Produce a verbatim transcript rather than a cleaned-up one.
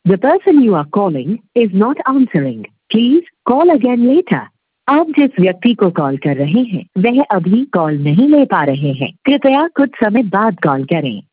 The person you are calling is not answering. Please call again later. आप जिस व्यक्ति को कॉल कर रहे हैं वह अभी कॉल नहीं ले पा रहे हैं। कृपया कुछ समय बाद कॉल करें।